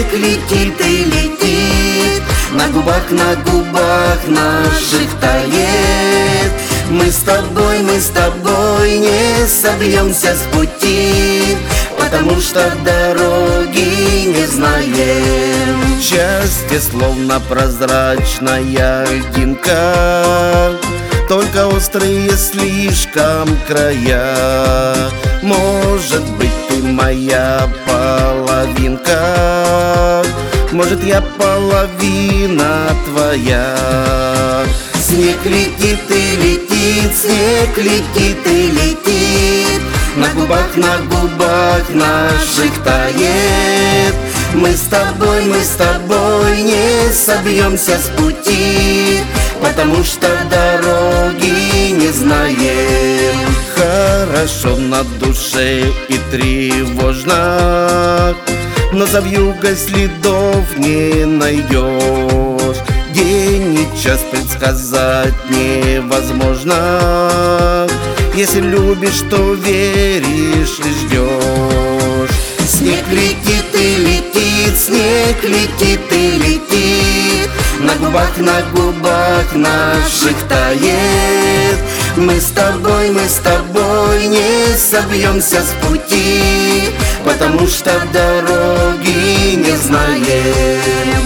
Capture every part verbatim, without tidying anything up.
снег летит и летит, на губах, на губах наших тает. Мы с тобой, мы с тобой не собьемся с пути, потому что дороги не знаем. Счастье словно прозрачная льдинка, только острые слишком края. Может быть, ты моя половинка, может, я половина твоя. Снег летит и летит, снег летит и летит, на губах, на губах наших тает. Мы с тобой, мы с тобой не собьемся с пути, потому что дороги не знаем. Хорошо на душе и тревожно, но за вьюгой следов не найдешь. День и час предсказать невозможно, если любишь, то веришь и ждешь. Снег летит и летит, снег летит и летит, на губах, на губах наших тает. Мы с тобой, мы с тобой не собьемся с пути, потому что дороги не знаем.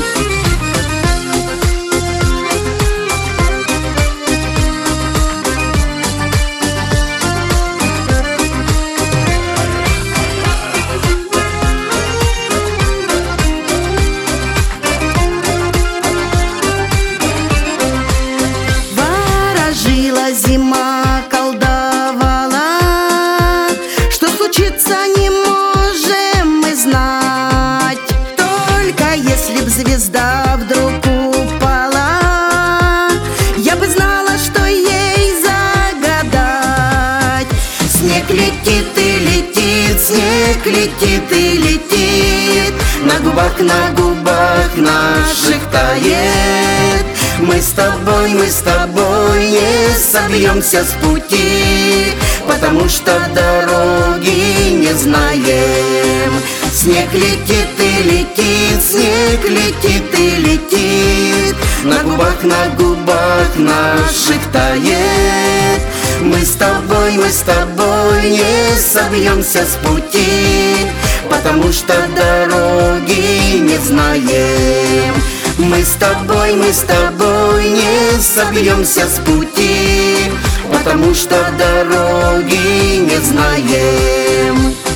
Зима колдовала, что случится, не можем мы знать. Только если б звезда вдруг упала, я бы знала, что ей загадать. Снег летит и летит, снег летит и летит, на губах, на губах наших тает. Мы с тобой, мы с тобой не собьемся с пути, потому что дороги не знаем. Снег летит и летит, снег летит и летит, на губах, на губах наших тает. Мы с тобой, мы с тобой не собьемся с пути, потому что дороги не знаем. Мы с тобой, мы с тобой не собьемся с пути, потому что дороги не знаем.